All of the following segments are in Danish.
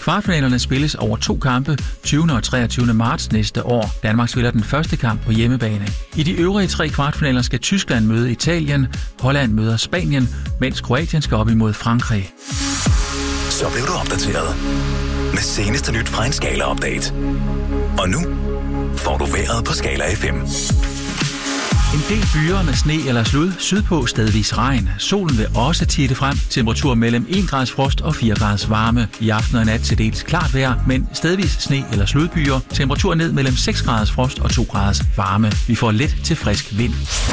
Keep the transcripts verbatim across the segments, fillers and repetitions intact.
Kvartfinalerne spilles over to kampe tyvende og treogtyvende marts næste år. Danmark spiller den første kamp på hjemmebane. I de øvrige tre kvartfinaler skal Tyskland møde Italien, Holland møder Spanien, mens Kroatien skal op imod Frankrig. Så blev du opdateret. Med seneste nyt fra en Skala-update. Og nu får du vejret på Skala F M. En del byer med sne eller slud, sydpå stedvis regn. Solen vil også titte frem. Temperatur mellem en grads frost og fire grads varme. I aften og nat til dels klart vejr, men stedvis sne eller sludbyer. Temperatur ned mellem seks graders frost og to graders varme. Vi får let til frisk vind.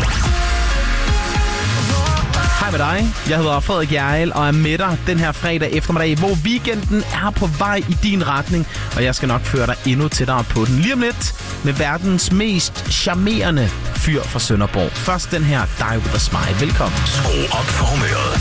Hej med dig. Jeg hedder Frederik Hjerrild og er med dig den her fredag eftermiddag, hvor weekenden er på vej i din retning, og jeg skal nok føre dig endnu tættere på den. Lige om lidt med verdens mest charmerende fyr fra Sønderborg. Først den her Die With A Smile. Velkommen. Skru op for humøret.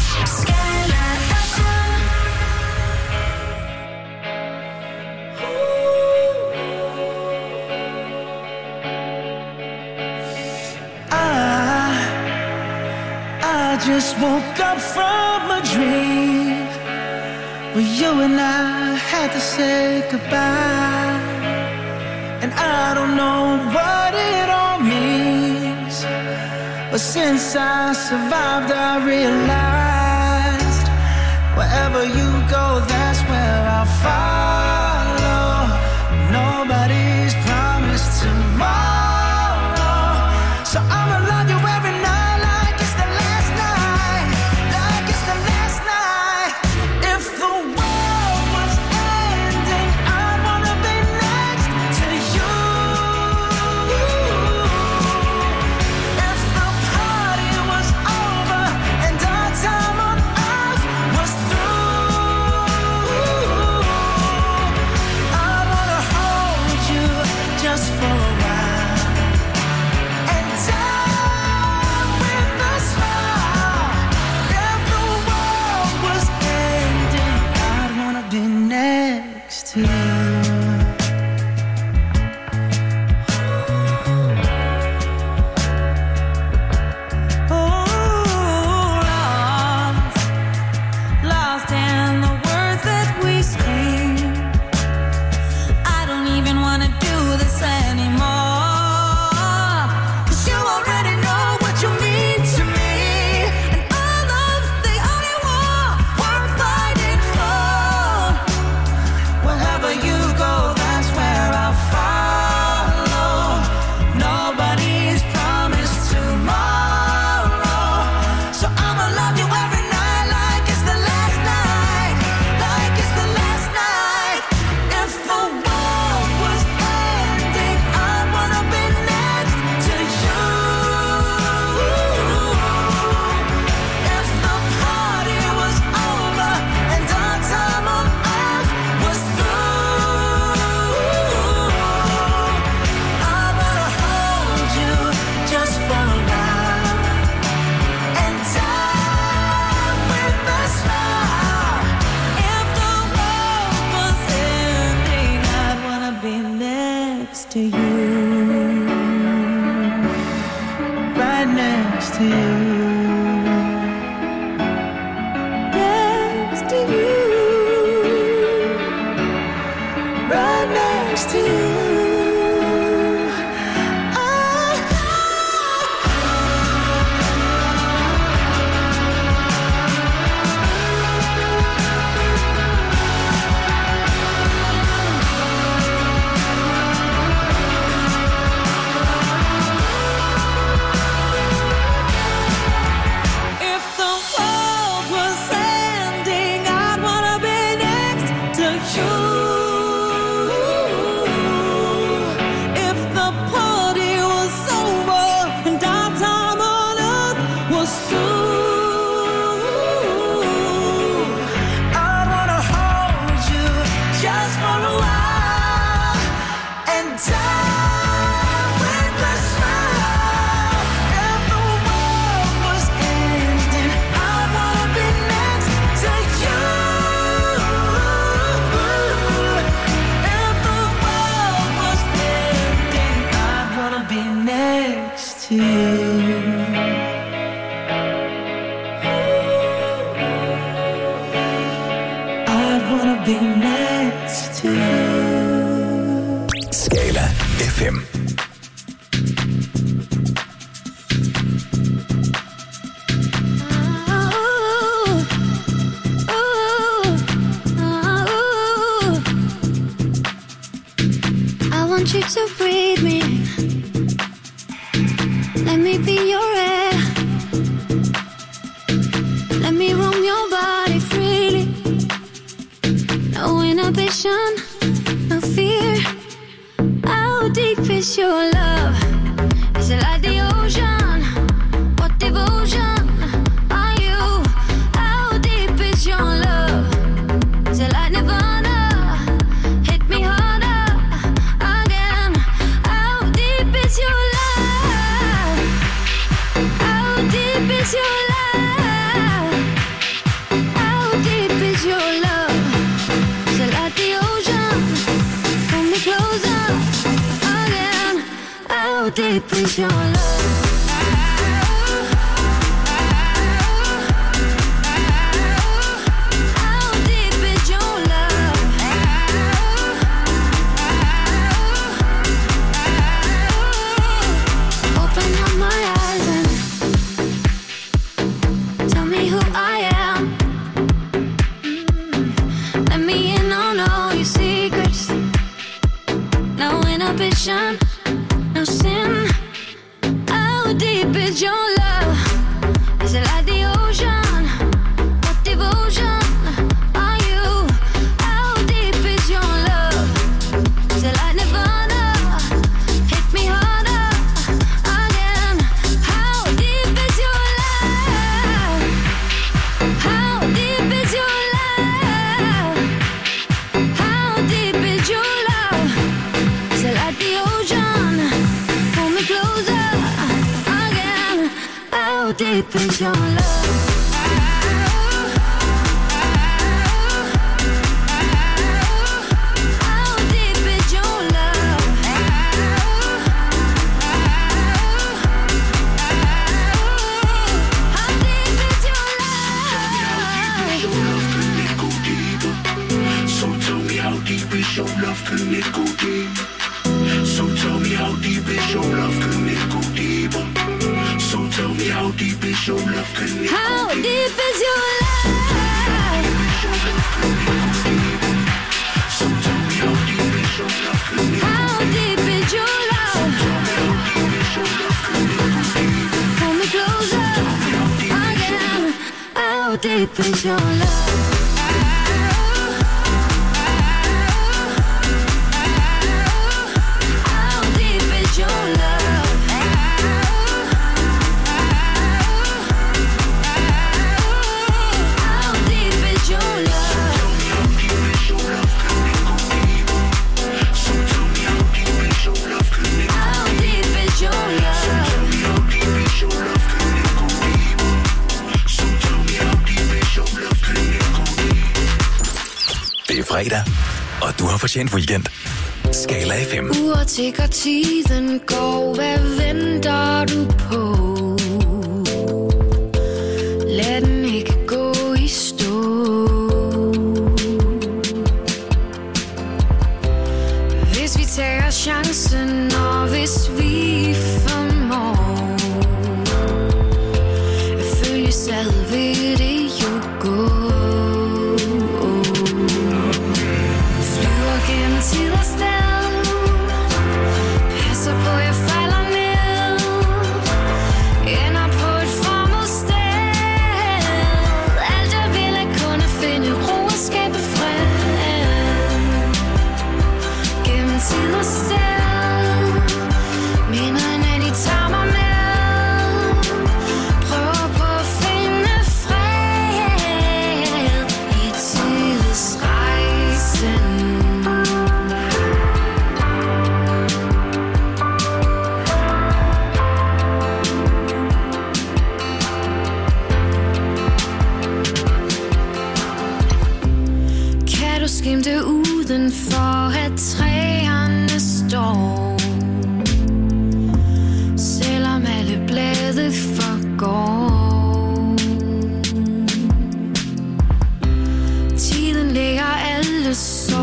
Just woke up from a dream where you and I had to say goodbye, and I don't know what it all means, but since I survived I realized wherever you go, that's where I'll follow. Nobody's promised tomorrow, so I'ma love you every night. You next to you. Skala F M. I want you to breathe me. Let me be your air. Let me roam your body freely. No inhibition, no fear. How deep is your love? Is it like the ocean? What devotion are you? How deep is your love? Is it like Nirvana? Hit me harder again. How deep is your love? How deep is your love? How deep is your love? Is it like the ocean? Pull me closer again. How deep is your love? No sin. How deep is your love? Is it like the ocean? What devotion are you? How deep is your love? Is it like Nirvana? Hit me harder again. How deep is your love? How deep is your love? How deep is your love? Is it like the ocean? Pull me closer again. How deep is your love? How deep is your love? How deep is your love? So tell me how deep is your love? Can it go deep? So tell me how deep is your love? Can it go deeper? So tell me how deep is your love? Can it How go deeper? deep is your love? So tell me how deep is your love? Can it go How deep is your love? Pull me closer again. How deep is your love? How deep is your love? How deep is your love? So tell me how deep is your love? Can it go How deep is your love? Tell me how deep is your love? Can it go deeper? So tell me how deep is your love? Can it go deeper? Det er fredag, og du har fortjent weekend. Skala F M. Uger tikker, tiden går. Hvad venter du på? Lad den ikke gå i stå. Hvis vi tager chancen, og hvis vi formår at følge sad, vil det jo gå. Flyver gennem tid og sted. Passer på, jeg falder ned. Ender på et fremmed sted. Alt jeg vil er kun at finde ro og skabe fred. Gennem tid og sted. Minderne de tager mig med. Prøver på at finde fred i tidsrejsen. Kan du skimte uden for at træerne står? Selvom alle blade forgår. Tiden lægger alle sår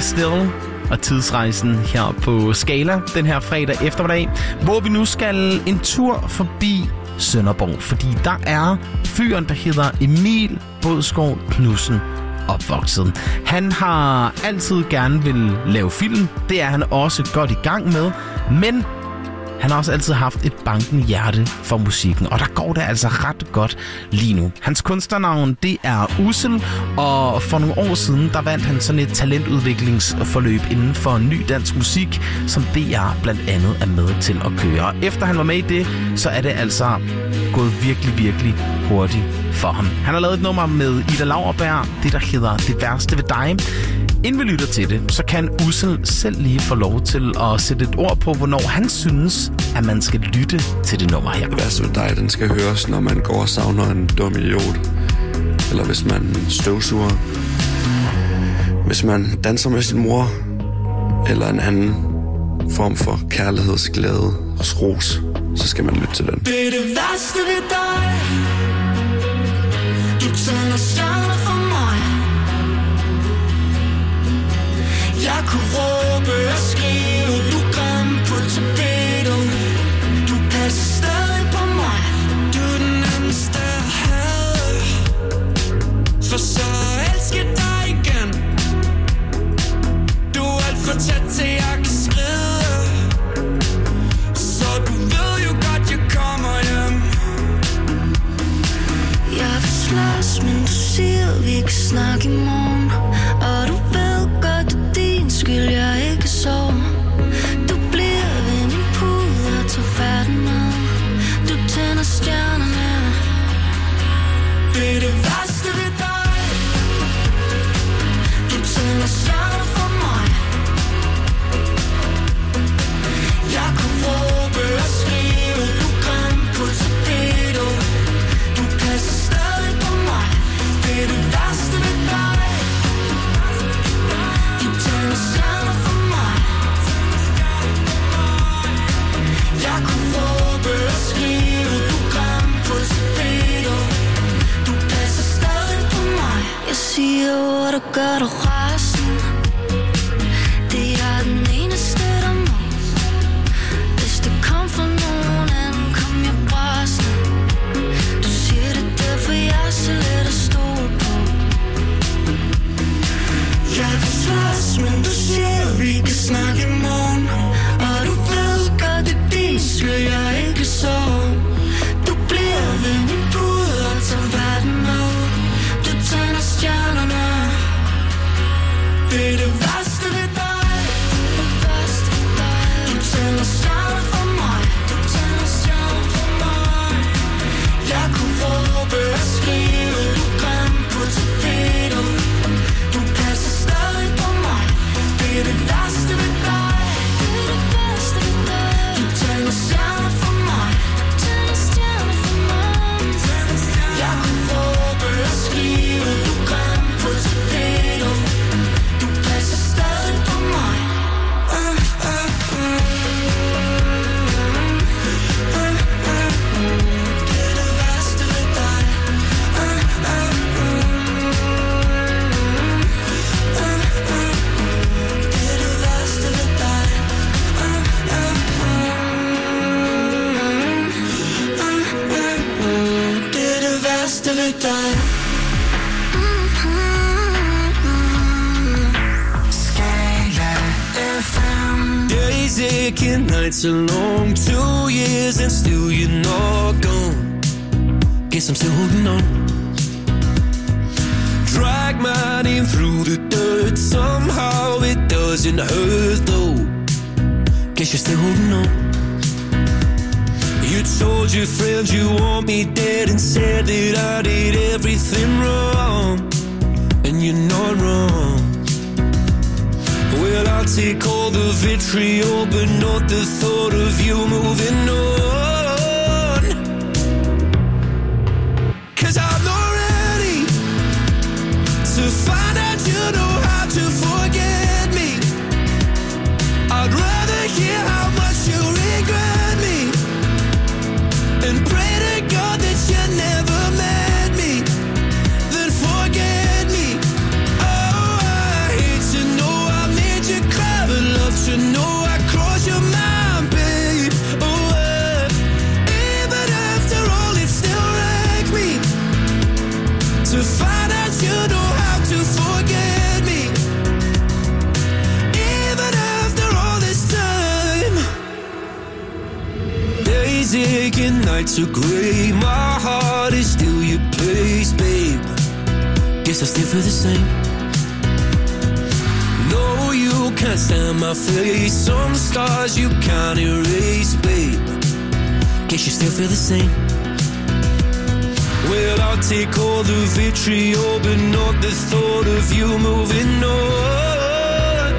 Still og Tidsrejsen her på Skala den her fredag eftermiddag, hvor vi nu skal en tur forbi Sønderborg, fordi der er fyren, der hedder Emil Bådskov Knudsen, opvokset. Han har altid gerne vil lave film. Det er han også godt i gang med, men han har også altid haft et bankende hjerte for musikken, og der går det altså ret godt lige nu. Hans kunstnernavn, det er Ussel, og for nogle år siden, der vandt han sådan et talentudviklingsforløb inden for ny dansk musik, som D R blandt andet er med til at køre. Efter han var med i det, så er det altså gået virkelig, virkelig hurtigt for ham. Han har lavet et nummer med Ida Lauerberg, det der hedder Det Værste Ved Dig. Inden vi lytter til det, så kan Ussel selv lige få lov til at sætte et ord på, hvornår han synes, at man skal lytte til det nummer her. Det Værste Ved Dig, den skal høres, når man går og savner en dum idiot. Eller hvis man støvsuger. Hvis man danser med sin mor. Eller en anden form for kærlighedsglæde og ros, så skal man lytte til den. Det er det værste ved dig. Du tænder stjerner for mig. Jeg kunne råbe og skrive, du grim på tapetet. Du passer stadig på mig. Du er den eneste jeg havde. For så elsker dig igen. Du er alt for tæt til jeg kan skride. Så du ved jo godt jeg kommer hjem. Jeg vil slås, men du siger vi kan snakke i morgen. Og du ved godt det er din skyld jeg ikke sover. Du bliver ved min pude og tager færden med. Du tænder stjernerne. Det er det værste ved dig. Du tænder stjerner for mig. Jeg kunne råbe og skrive, du grim på tapetet. Du passer stadig på mig. Det er det værste ved dig. Du tænder stjerner for mig. Jeg kunne råbe og skrive, du grim på tapetet. Du passer stadig på mig. Jeg siger ord der gør dig rasende. Det er den eneste der må. Hvis det kom fra nogen anden kom jeg brasende. Du siger det derfor jeg er så let at stole på. Jeg vil slås, men du siger vi kan snakke i morgen. Og du ved godt det er din skyld jeg ikke sover. Du bliver ved min pude og tager verden med. Du tænder stjernerne. Det er det værste ved dig. Det værste ved dig. Du tænder stjerner for mig. Du tænder stjerner for mig. Jeg kunne råbe og skrive, du grim på tapetet. Du passer stadig på mig. Det er det værste ved dig. Det er det værste ved dig. Du tænder stjerner for mig. Du tænder stjerner for mig. Jeg kunne råbe og skrive, du grim på tapetet. Du passer stadig på mig. Uh, uh, uh. Uh, uh, uh. Det er det værste ved dig. Uh, uh, uh. Uh, uh, uh. Det er det værste ved dig. Uh, uh, uh. Uh, uh, uh. Det er det værste ved dig. Days aching, nights are long. Two years and still you're not gone. Guess I'm still holding on. Drag my name through the dirt. Somehow it doesn't hurt though. Guess you're still holding on. You told your friends you want me dead and said that I did everything wrong. And you're not wrong. Well, I'll take all the vitriol, but not the thought of you moving on. 'Cause I'm not ready to find out you know how to forget me. I'd rather hear how much you regret me and pray to God that you never met me than forget me. Oh, I hate to know I made the nights are grey. My heart is still your place, babe. Guess I still feel the same. No, you can't stand my face. Some scars you can't erase, babe. Guess you still feel the same. Well, I'll take all the vitriol, but not the thought of you moving on.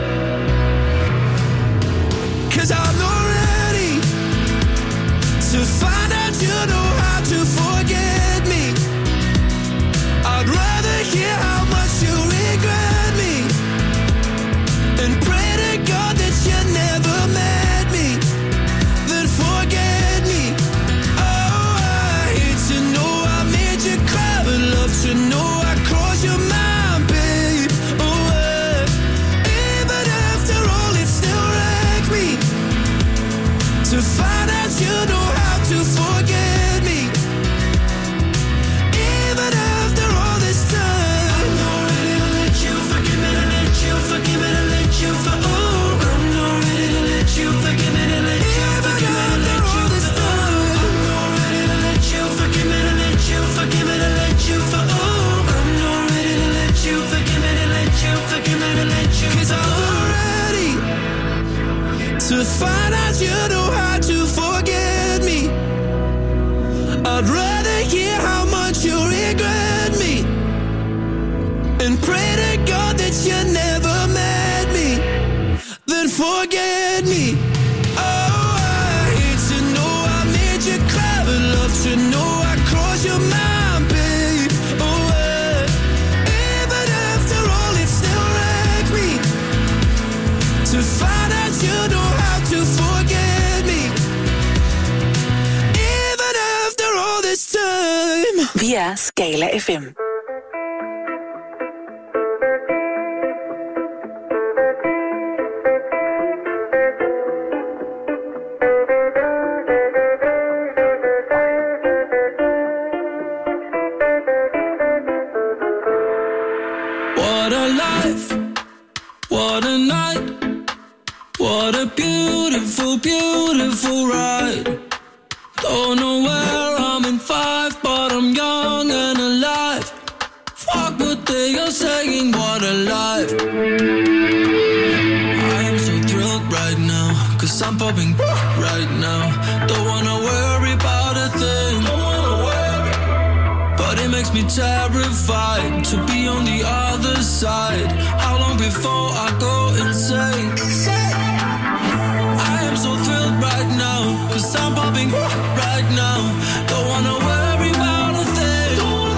'Cause I'm not ready to find out you know how to forget me. I'd rather hear how much you regret me and pray to God that you never met me, then forget me. Oh, I hate to know I made you cry, but love to know I crossed your mind, babe. Oh, uh, even after all, it still wrecks me to find out you know how to forget me. Even after all this time, I'm not ready to let you forgive me, to let you forgive me, to let you for. Oh, I'm not ready to let you forgive me, to let you forgive me, to let you this time. I'm not ready to let you forgive me, to let you forgive me, to let you for. Oh, I'm not ready to let you forgive me, to let you forgive me, to let you. 'Cause I'm not ready to find out you know how to forget me. I'd rather hear how much you regret me and pray to God that you never met me, then forget me. Oh, I hate to know I made you cry, but love to know I crossed your mind, babe. Oh, uh, even after all, it still wrecks me to find out you know how to forget me. Even after all this time. Vi er Skala F M. What a life, what a night, what a beautiful, beautiful ride. Don't know where I'm in five, but I'm young and alive. Fuck what they are saying, what a life. I am so thrilled right now, 'cause I'm popping right now. Don't wanna worry about a thing, but it makes me terrified to be on the other side. How long before I go insane? I am so thrilled right now, 'cause I'm popping right now. Don't wanna worry about a thing,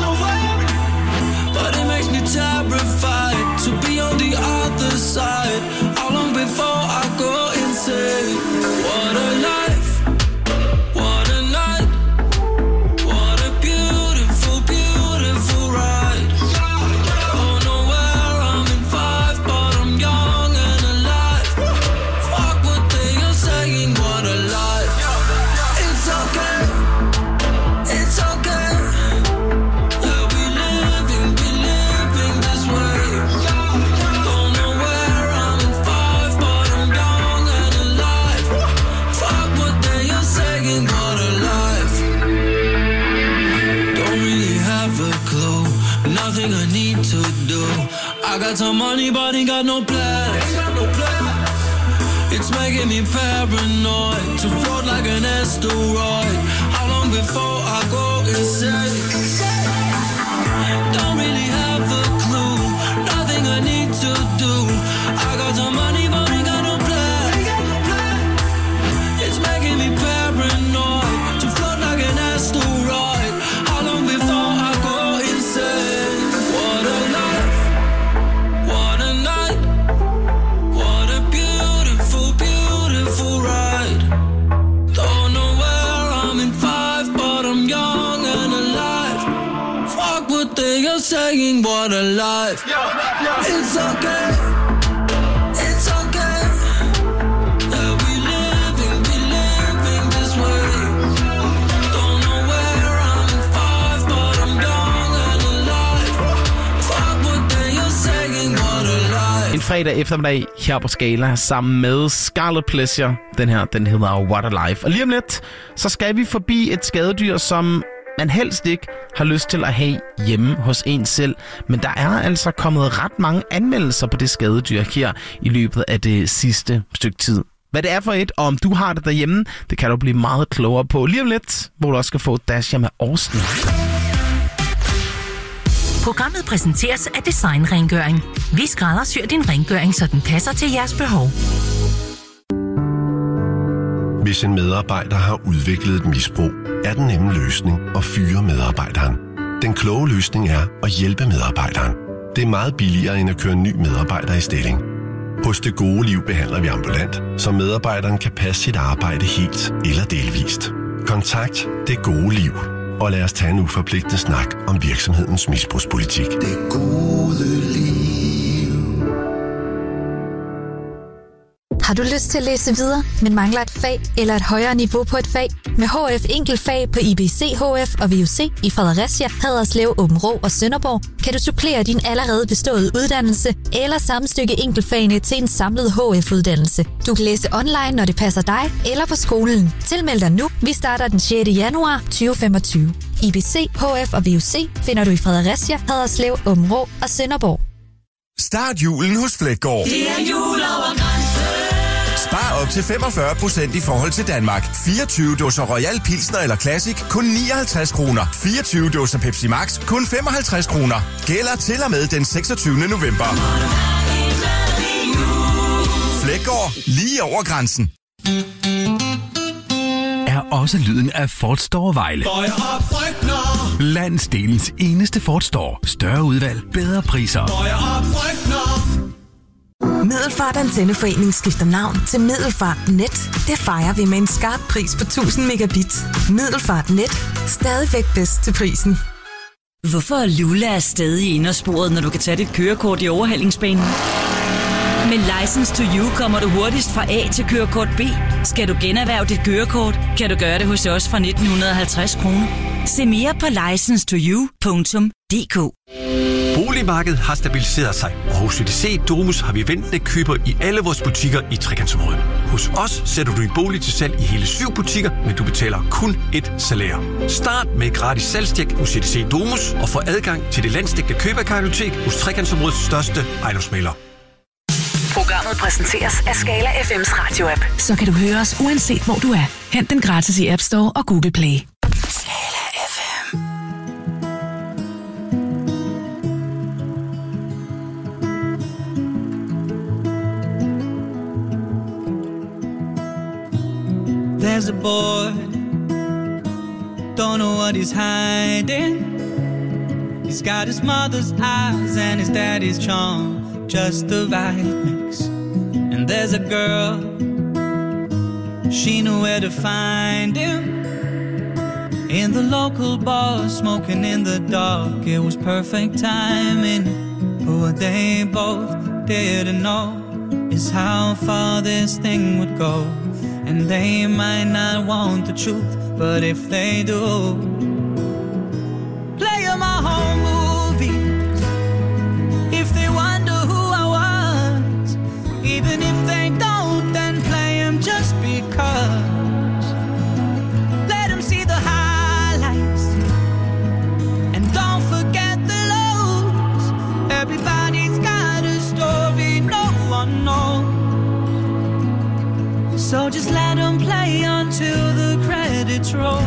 but it makes me terrified to be on the other side. How long before I go insane? What a life, what a night, what a beautiful, beautiful ride. Don't know where I'm in five, but I'm young and alive. Fuck what they are saying, what a life. It's okay, it's okay. Yeah, we living, we living this way. Don't know where I'm in five, but I'm young and alive. Fuck what they are saying, what a life. Don't really have a clue, nothing I need to do. I got some money, but ain't got no plans. It's making me paranoid to float like an asteroid. How long before I go insane? Don't really have a clue, nothing I need to do. I got some money, but ain't got no plan. It's making me paranoid to float like an asteroid. How long before I go insane? What a life, what a night, what a beautiful, beautiful ride. Don't know where I'm in five, but I'm young and alive. Fuck what they are saying, what a life. It's okay, it's okay. Yeah, we living, we living this way. Don't know where I'm in five, but I'm young and alive. Fuck what they are saying, what a life. fredag eftermiddag her på Skala sammen med Scarlet Pleasure. Den her, den hedder What a Life. Og lige om lidt, så skal vi forbi et skadedyr, som man helst ikke har lyst til at have hjemme hos en selv. Men der er altså kommet ret mange anmeldelser på det skadedyr her i løbet af det sidste stykke tid. Hvad det er for et, og om du har det derhjemme, det kan du blive meget klogere på lige om lidt, hvor du også skal få Dasha med Austin. Programmet præsenteres af Design Rengøring. Vi skræddersyr din rengøring, så den passer til jeres behov. Hvis en medarbejder har udviklet et misbrug, er den nemme løsning at fyre medarbejderen. Den kloge løsning er at hjælpe medarbejderen. Det er meget billigere end at køre en ny medarbejder i stilling. Hos Det Gode Liv behandler vi ambulant, så medarbejderen kan passe sit arbejde helt eller delvist. Kontakt Det Gode Liv, og lad os tage en uforpligtende snak om virksomhedens misbrugspolitik. Det gode liv. Har du lyst til at læse videre, men mangler et fag eller et højere niveau på et fag? Med H F Enkeltfag på I B C H F og V U C i Fredericia, Haderslev, Aabenraa og Sønderborg, kan du supplere din allerede beståede uddannelse eller sammenstykke enkeltfagene til en samlet H F-uddannelse. Du kan læse online, når det passer dig, eller på skolen. Tilmeld dig nu. Vi starter den sjette januar tyve femogtyve. I B C, H F og V U C finder du i Fredericia, Haderslev, Aabenraa og Sønderborg. Start julen hos Fleggaard. Det er jul over grænsen. Spar op til femogfyrre procent i forhold til Danmark. fireogtyve dåser Royal Pilsner eller Classic kun nioghalvtreds kroner. fireogtyve dåser Pepsi Max kun femoghalvtreds kroner. Gælder til og med den seksogtyvende november. Fleggaard, lige over grænsen. Er også lyden af Ford Store Vejle. Landsdelens eneste Ford Store. Større udvalg, bedre priser. Middelfart Antenneforening skifter navn til Middelfart Net. Det fejrer vi med en skarp pris på tusind megabit. Middelfart Net. Stadigvæk bedst til prisen. Hvorfor er Lula er stadig i indersporet, når du kan tage dit kørekort i overhalingsbanen? Med License to You kommer du hurtigst fra A til kørekort B. Skal du generhverve dit kørekort, kan du gøre det hos os fra nitten halvtreds kroner. Se mere på licence to you punktum d k. Boligmarkedet har stabiliseret sig, og hos C D C Domus har vi ventende køber i alle vores butikker i trekantsområdet. Hos os sætter du din bolig til salg i hele syv butikker, men du betaler kun et salær. Start med gratis salgstjek hos C D C Domus og få adgang til det landsdækkende køberkartotek hos trekantsområdets største ejendomsmægler. Programmet præsenteres af Skala F M's radio-app. Så kan du høre os uanset hvor du er. Hent den gratis i App Store og Google Play. Skala F M. There's a boy, don't know what he's hiding. He's got his mother's eyes and his daddy's charm, just the right mix. And there's a girl, she knew where to find him. In the local bar, smoking in the dark, it was perfect timing. But what they both didn't know is how far this thing would go. And they might not want the truth, but if they do, play 'em my home movies. If they wonder who I was, even if they don't, then play 'em just because. Let 'em see the highlights, and don't forget the lows. Everybody's got a story no one knows. So just let them play until the credits roll.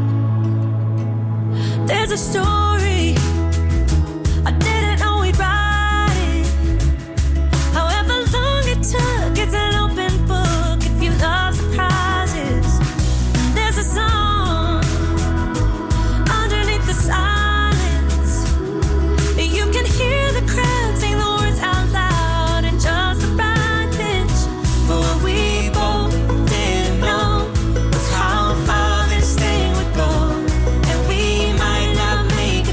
There's a story I didn't know we'd write. However long it took, it's an open book if you love surprises. There's a song underneath the silence. You can hear the crowd sing the words out loud in just the right pitch. But what we both didn't know was how far this thing would go. And we might not make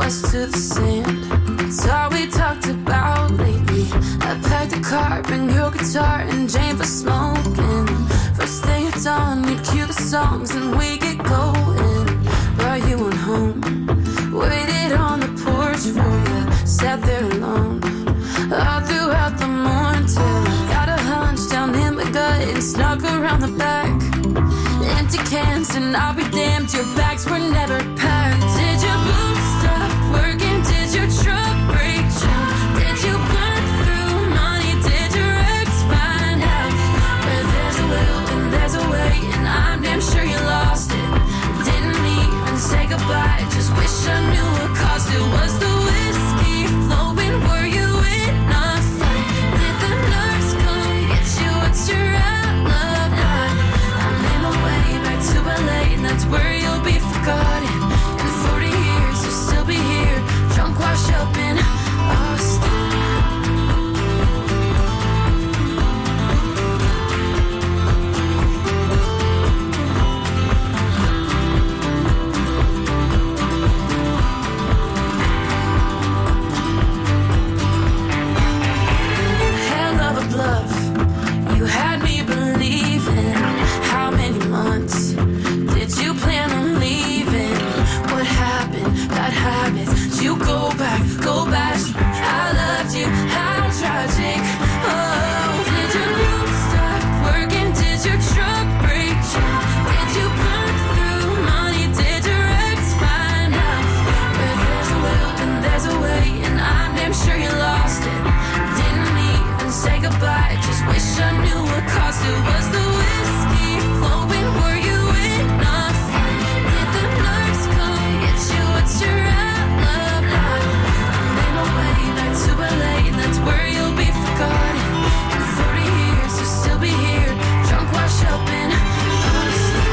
west to the sand. It's all we talked about lately. I packed the car, bring your guitar, and Jane for smoking. First thing at dawn, we'd cue the songs and we get going. Brought you on home, waited on the porch for you, sat there alone all throughout the morning till I got a hunch down in my gut and snuck around the back. Empty cans and I'll be damned, your bags were never packed. Did your boots stop working? Did your truck break down? Did you burn through money? Did your ex find out? Where there's a will and there's a way, and I'm damn sure you lost it. Didn't even say goodbye, just wish I knew what caused it. Was the whiskey flowing? Were you in a fight? Did the nurse come get you? What's your alibi? I'm in my way back to L A, and that's where you'll be forgotten. In forty years you'll still be here, drunk, washed up in Austin. Hell of a bluff, you had me believing. How many months did you plan on leaving? What happened? Bad habits. Did you go back? Go back. I loved you. How tragic. Oh, did your boots stop working? Did your truck break down? Did you burn through money? Did your ex find out? Where there's a will and there's a way, and I'm damn sure you lost it. Didn't even say goodbye, just wish I knew what caused it. Was the whiskey flowing? Were you in a fight? Did the nurse come get you? What's your alibi? I'm in my way back to L A, and that's where you'll be forgotten. In forty years you'll still be here, drunk, washed up in Austin.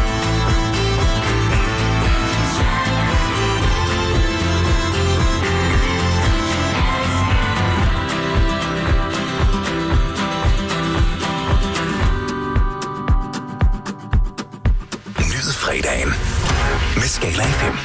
Nyhedsfredagen med Skala F M.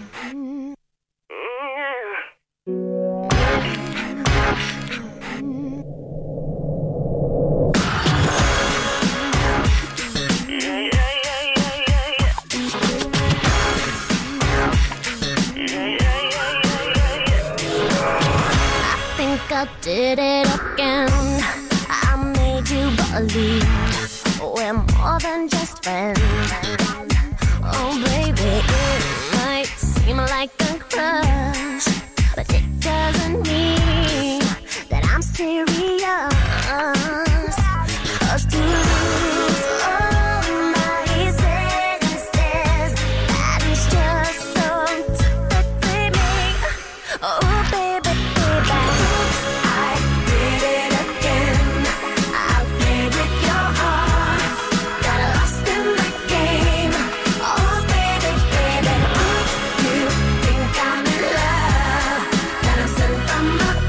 I did it again. I made you believe we're more than just friends. Oh baby, it might seem like a crush, but it doesn't mean that I'm serious. 'Cause to lose all my senses, that is just so typically me. Oh baby, baby, I did it again. I played with your heart, got lost in the game. Oh baby, baby, you think I'm in love, that I'm sent from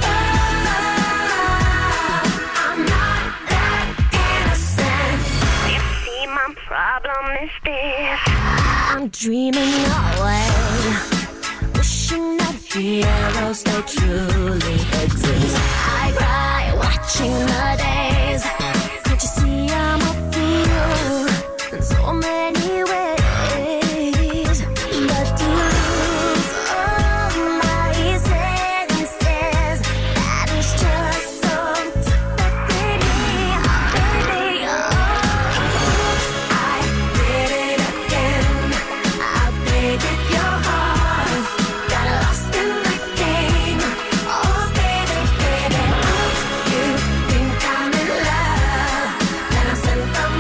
above. I'm not that innocent. You see, my problem is this: I'm dreaming away, wishing that heroes they truly exist. I cry watching the days. Can't you see I'm a fool in so many ways? But to lose all my senses, that is just so typically me. Baby, oh, I did it again. I played with your heart, got lost in the game. Oh baby, baby, you think I'm in love, that I'm sent from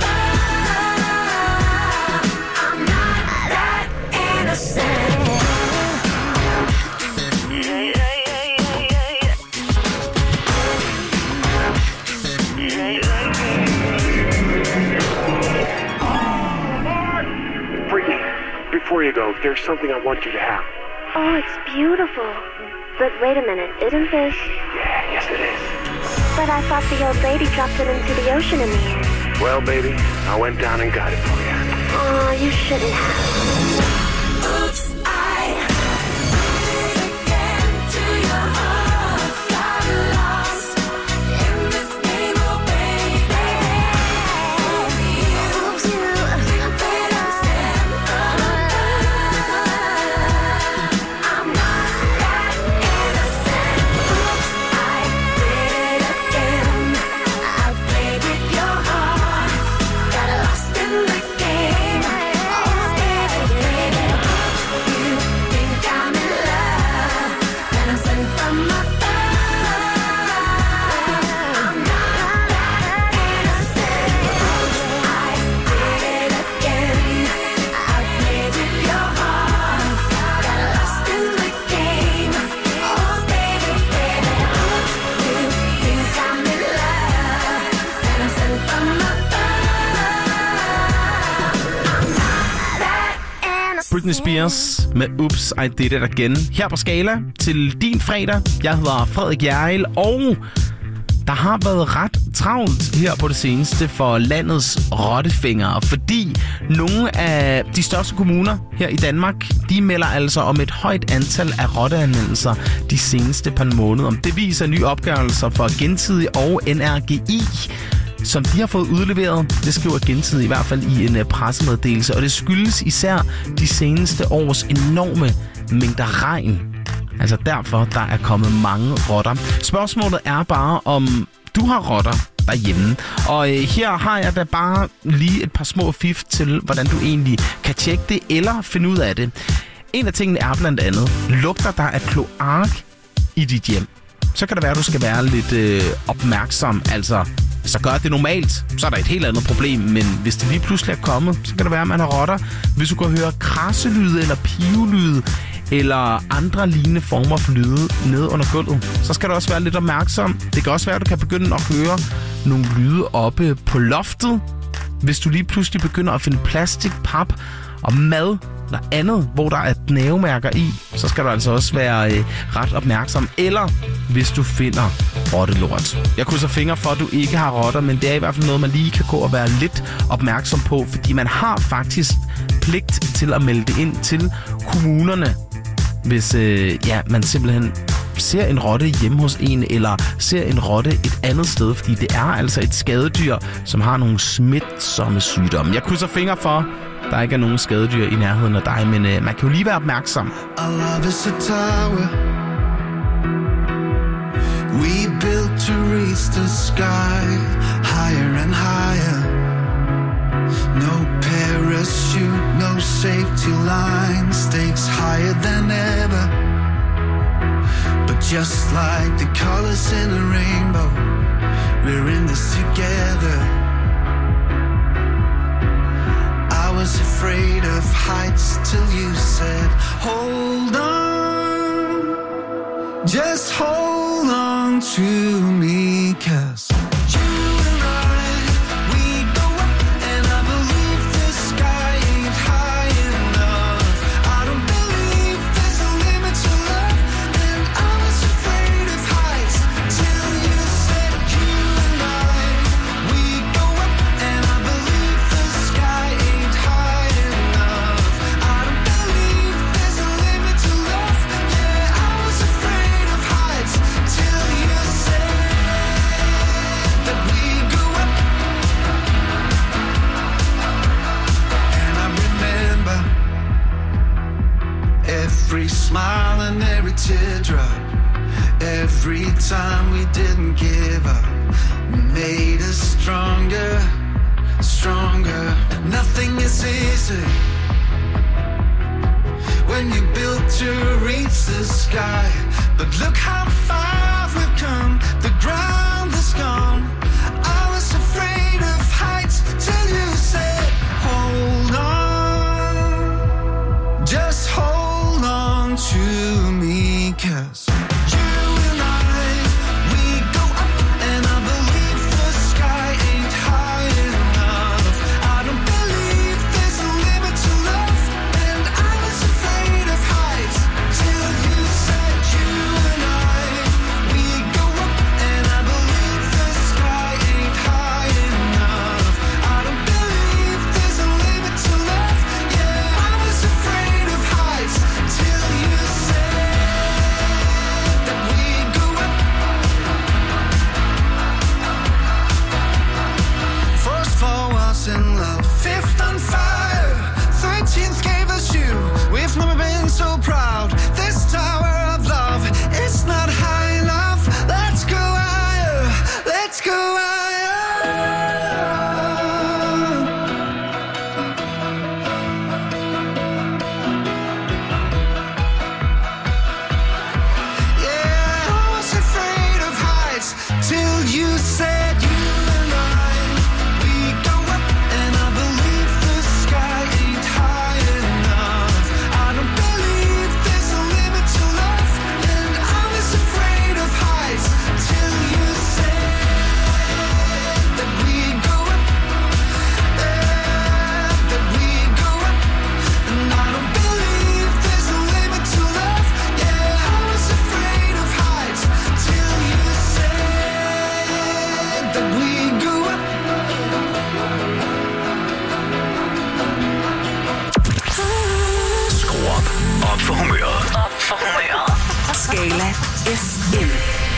above. I'm not that innocent. Brittany, before you go, there's something I want you to have. Oh, it's beautiful. But wait a minute, isn't this? Yeah, yes it is. But I thought the old lady dropped it into the ocean in the end. Well, baby, I went down and got it for you. Oh, you shouldn't have. Oops, I Britney Spears med Oops, I Did It Again. Her på Skala til din fredag. Jeg hedder Frederik Hjerrild, og der har været ret travlt her på det seneste for landets rottefingere, fordi nogle af de største kommuner her i Danmark, de melder altså om et højt antal af rotteanmeldelser de seneste par måneder. Det viser nye opgørelser for Gensidig og N R G I, som de har fået udleveret. Det skriver Gensidig i hvert fald i en pressemeddelelse, og det skyldes især de seneste års enorme mængder regn. Altså derfor, der er kommet mange rotter. Spørgsmålet er bare, om du har rotter derhjemme. Og øh, her har jeg da bare lige et par små fif til, hvordan du egentlig kan tjekke det eller finde ud af det. En af tingene er blandt andet, lugter der af kloak i dit hjem? Så kan det være, at du skal være lidt øh, opmærksom. Altså, så gør det normalt, så er der et helt andet problem. Men hvis det lige pludselig er kommet, så kan det være, at man har rotter. Hvis du kan høre krasselyde eller pivelyde, eller andre lignende former for lyde nede under gulvet, så skal du også være lidt opmærksom. Det kan også være, at du kan begynde at høre nogle lyde oppe på loftet. Hvis du lige pludselig begynder at finde plastik, pap og mad eller andet, hvor der er knævemærker i, så skal du altså også være øh, ret opmærksom. Eller hvis du finder rottelort. Jeg krydser fingre for, at du ikke har rotter, men det er i hvert fald noget, man lige kan gå og være lidt opmærksom på, fordi man har faktisk pligt til at melde det ind til kommunerne, hvis øh, ja, man simpelthen ser en rotte hjemme hos en, eller ser en rotte et andet sted, fordi det er altså et skadedyr, som har nogle smitsomme sygdomme. Jeg krydser fingre for, der ikke er nogen skadedyr i nærheden af dig, men øh, man kan jo lige være opmærksom. Our love is a tower we built to reach the sky, higher and higher. No parachute, no safety line, stakes higher than ever. But just like the colors in a rainbow, we're in this together. I was afraid of heights till you said, hold on, just hold on to me, 'cause every smile and every teardrop, every time we didn't give up, made us stronger, stronger. Nothing is easy when you build to reach the sky, but look how far we've come, the ground is gone. I was afraid of heights till you said, hold on, just hold on to me, 'cause say Op for humøret. Op for humøret. Skala F M.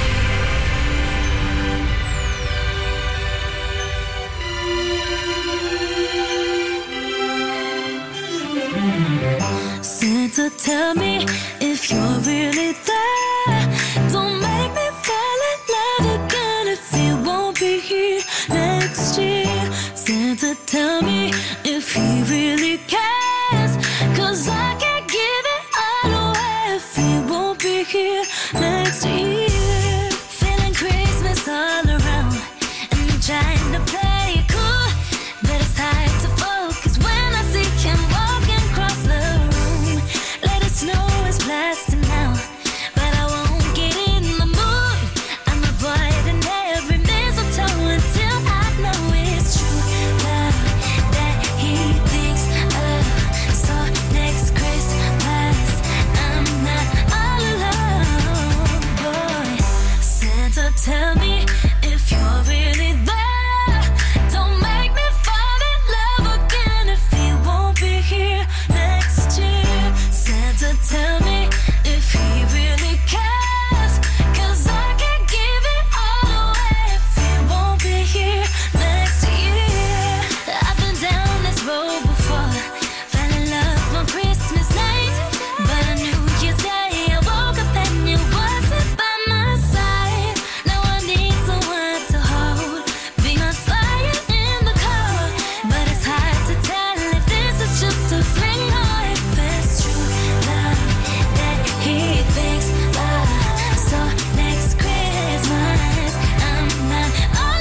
Santa, tell me if you're really there. Don't make me fall in love again if you won't be here next year. Santa, tell me if he really cares, 'cause I can't give it all away if he won't be here next year. Feeling Christmas all around and I'm trying to play it cool, but it's hard to focus when I see him walking across the room. Let it snow is blasting now, but I won't get in the mood. I'm avoiding every mistletoe until I know it's true love that he thinks of. So next Christmas I'm not all alone, boy. Santa, tell me if you're really there. Don't make me fall in love again if he won't be here next year. Santa, tell me if he really cares, 'cause I can't give it all away if he won't be here next year. I've been down this road before, fell in love on Christmas night, but on New Year's Day I woke up and you wasn't by my side. Now I need someone to hold, be my fire in the cold, but it's hard to tell if this is just a fling or if it's true love that he thinks of. So next Christmas I'm not all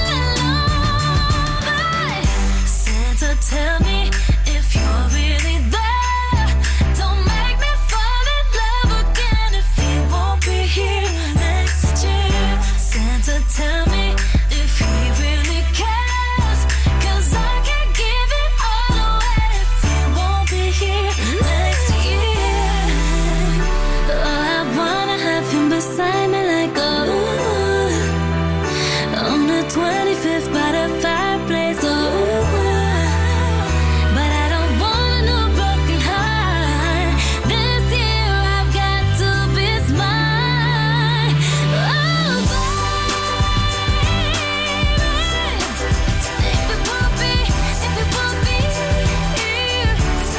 alone, but Santa, tell me if you're really there. Don't make me fall in love again if he won't be here next year. Santa, tell me if he really cares, 'cause I can't give it all away if he won't be here next year. Oh, I wanna have him beside me like oh, on the twenty-fifth by the fireplace, oh, but I don't want a new broken heart. This year I've got to be smart. Oh, baby, if it won't be, if it won't be here,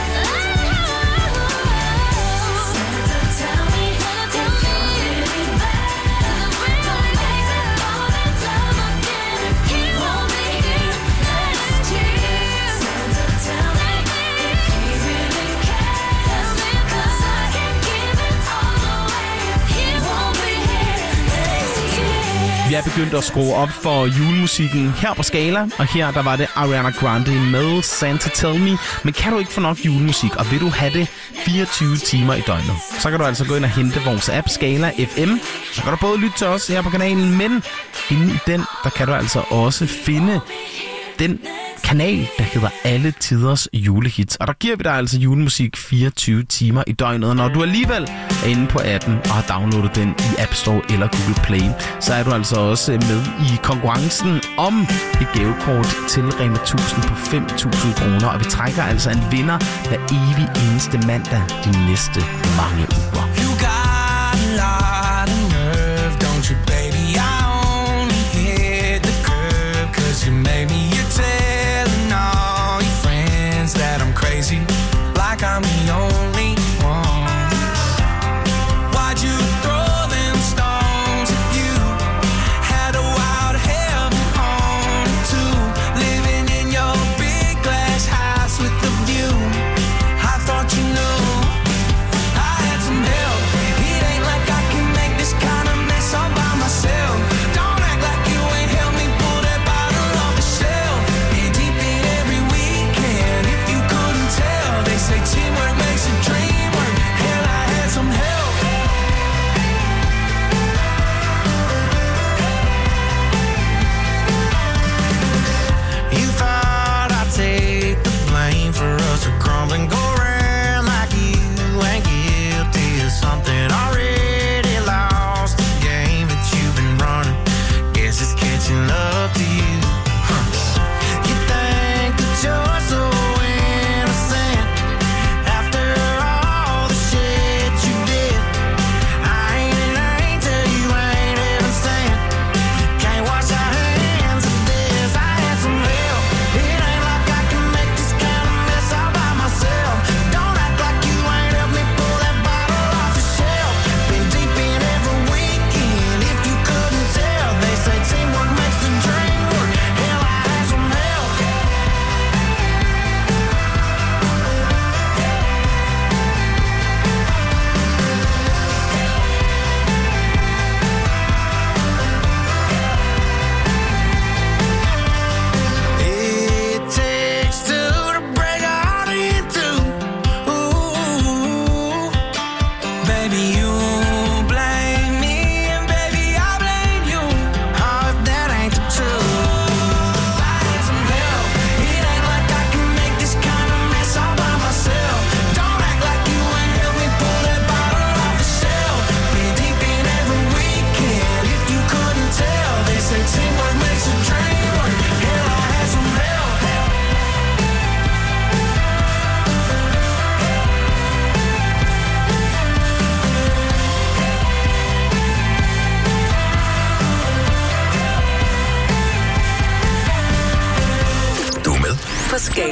oh, Santa, tell me, tell me really bad. Don't make me fall in love again if he won't be here next year. Santa, tell me if he really cares, 'cause I can't give it all away if he won't be here next year. Vi er begyndt at skrue op for julemusikken her på Skala, og her der var det Ariana Grande med Santa Tell Me. Men kan du ikke få nok julemusik, og vil du have det fireogtyve timer i døgnet, så kan du altså gå ind og hente vores app Skala F M. Så kan du både lytte til os her på kanalen, men inde i den, der kan du altså også finde den kanal, der hedder Alle Tiders Julehits. Og der giver vi dig altså julemusik fireogtyve timer i døgnet. Og når du alligevel er inde på appen og har downloadet den i App Store eller Google Play, så er du altså også med i konkurrencen om et gavekort til Rema tusind på fem tusind kroner. Og vi trækker altså en vinder hver evig eneste mandag de næste mange uger. You got a lot of nerve, don't you, baby? I only hit the curb 'cause you made me. You're telling all your friends that I'm crazy, like I'm the only one. Why'd you throw them stones if you had a wild heaven on it too? Living in your big glass house with the view. I thought you knew I had some help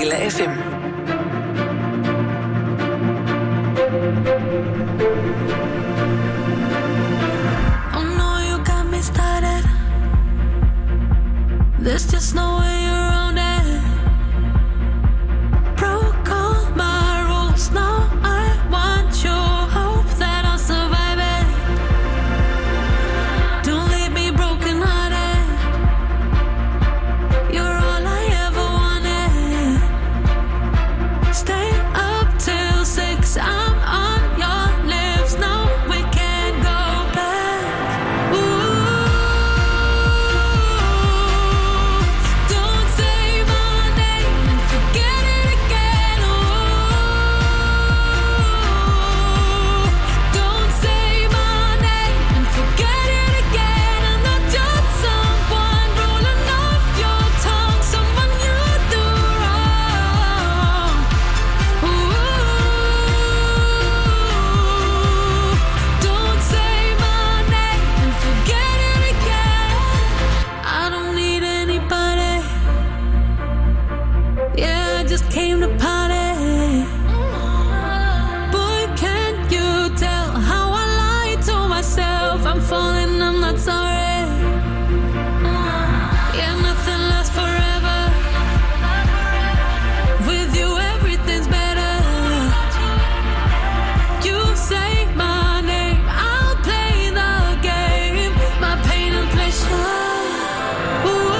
Skala F M. There's just no way around it. Broke all my rules. Now I want your hope that I'll survive it. Don't leave me broken hearted. You're all I ever wanted. Stay up till six. I'm on your lips. No, we can't go back. Ooh. Came to party. Boy, can't you tell how I lied to myself? I'm falling, I'm not sorry. Yeah, nothing lasts forever. With you, everything's better. You say my name, I'll play the game. My pain and pleasure. Ooh.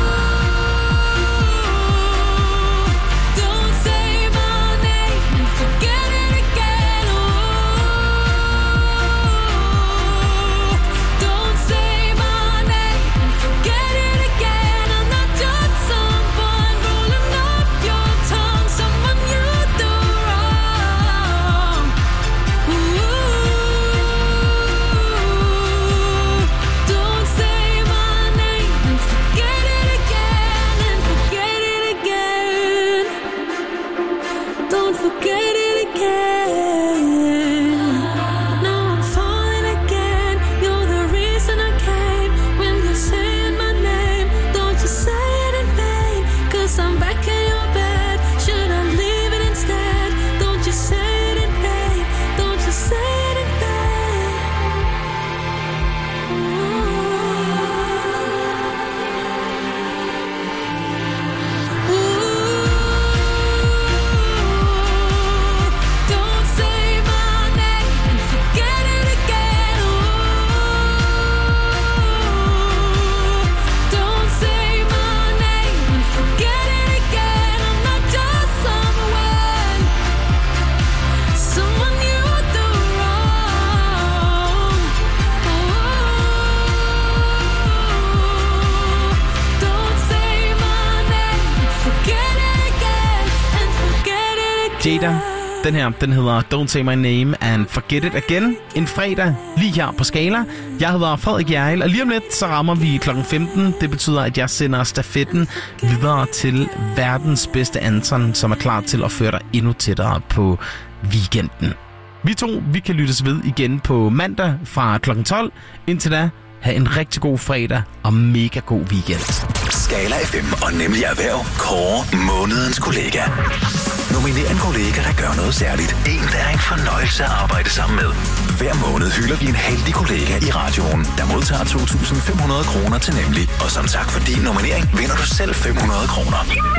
Jada, den her, den hedder Don't Say My Name and Forget It Again. En fredag lige her på Skala. Jeg hedder Frederik Hjerrild, og lige om lidt så rammer vi klokken femten. Det betyder, at jeg sender stafetten videre til verdens bedste Anton, som er klar til at føre dig endnu tættere på weekenden. Vi to, vi kan lyttes ved igen på mandag fra klokken tolv. Indtil da, have en rigtig god fredag og mega god weekend. Skala F M og Nemlig Erhverv kårer månedens kollega. Nominer en kollega, der gør noget særligt. En, der er en fornøjelse at arbejde sammen med. Hver måned hylder vi en heldig kollega i radioen, der modtager to tusind fem hundrede kroner til Nemlig. Og som tak for din nominering, vinder du selv fem hundrede kroner.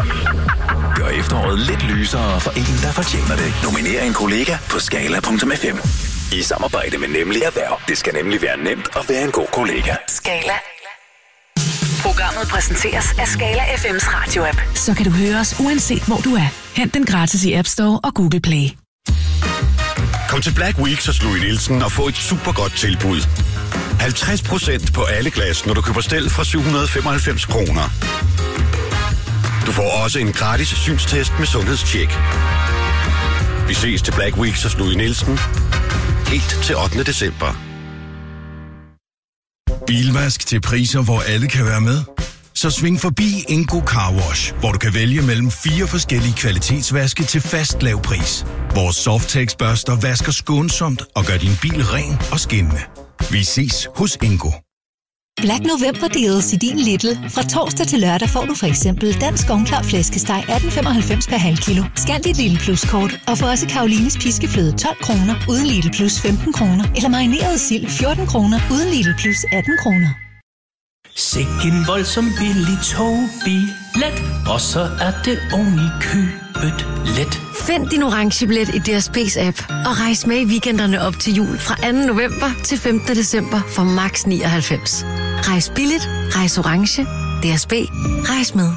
Gør efteråret lidt lysere for en, der fortjener det. Nominer en kollega på skala punktum f m. I samarbejde med Nemlig Erhverv. Det skal nemlig være nemt at være en god kollega. Skala. Programmet præsenteres af Skala F M's radio-app. Så kan du høre os uanset hvor du er. Hent den gratis i App Store og Google Play. Kom til Black Week hos Louis Nielsen og få et super godt tilbud. halvtreds procent på alle glas, når du køber stel fra syv hundrede femoghalvfems kroner. Du får også en gratis synstest med sundhedstjek. Vi ses til Black Week hos Louis Nielsen. Helt til ottende december. Bilvask til priser, hvor alle kan være med. Så sving forbi Ingo Car Wash, hvor du kan vælge mellem fire forskellige kvalitetsvaske til fast lav pris. Vores Softex-børster vasker skånsomt og gør din bil ren og skinnende. Vi ses hos Ingo. Black November deals i din Lidl. Fra torsdag til lørdag får du for eksempel dansk ovnklar flæskesteg atten femoghalvfems per halv kilo. Scan dit Lidl Plus kort og få også Karolines piskefløde tolv kroner uden Lidl Plus femten kroner. Eller marineret sild fjorten kroner uden Lidl Plus atten kroner. Sikken voldsom billig togbillet, og så er det oven i købet let. Find din orange billet i D S B's app og rejs med i weekenderne op til jul fra anden november til femtende december for max nioghalvfems. Rejs billigt, rejs orange. D S B. Rejs med.